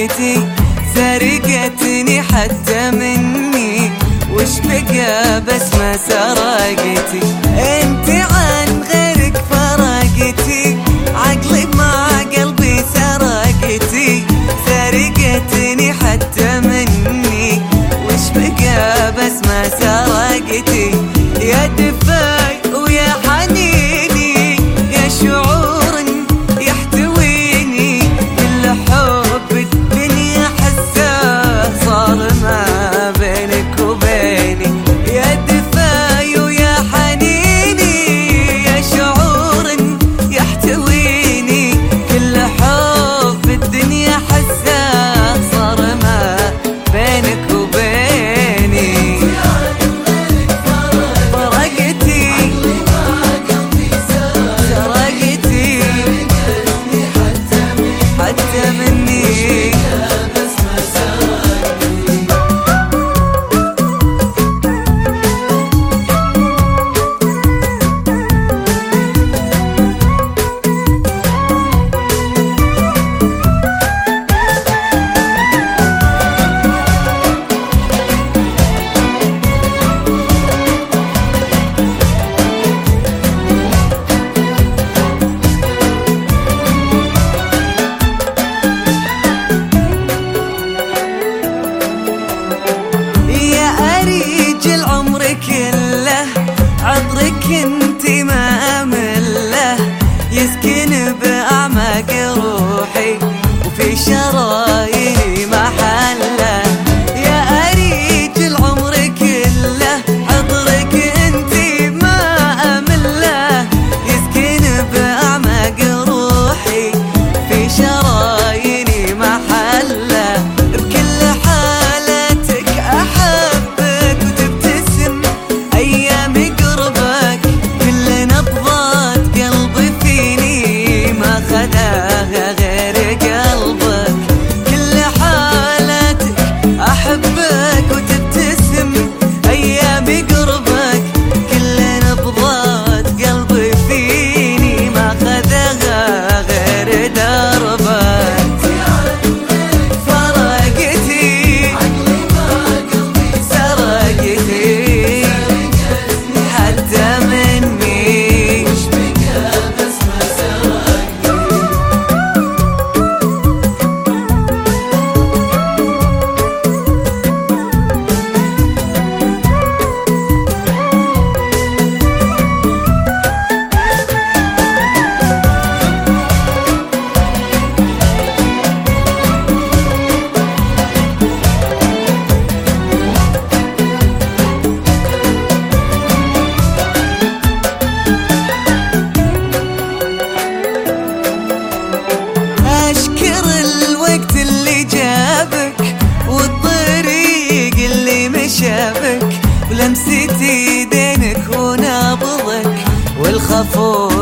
فرقتي سرقتني حتى مني، وش بقى بس ما سرقتي. انت عن غيرك فرقتي، عقلي مع قلبي سرقتي، سرقتني حتى مني، وش بقى بس ما سرقتي. يا دفاي ويا حنيني، يا شعور يحتويني، كل حب الدنيا حساه صار ما بينك وبيني. يا دفاي ويا حنيني، يا شعور يحتويني، كل حب الدنيا حساه صار ما بينك وبيني. حتى مني كله عطرك انتي ما امله، يسكن باعماق روحي وفي شراييني محله. يا اريج العمر كله عطرك انتي ما امله، يسكن باعماق روحي في شراييني محله. بكل حالاتك احبك وتبتسم أيامي قربك، كل نبضات قلبي فيني ما خداها غير قلبك. كل حالاتك أحبك وتبتسم أيامي قربك، كل نبضات قلبي فيني ما خداها غير دربك. فرقتي سرقتي حتى مني، وش بقى بس ما سرقتي. أشكر الوقت اللي جابك والطريق اللي مشابك، ولمسة ايدينك ونبضك والخفوف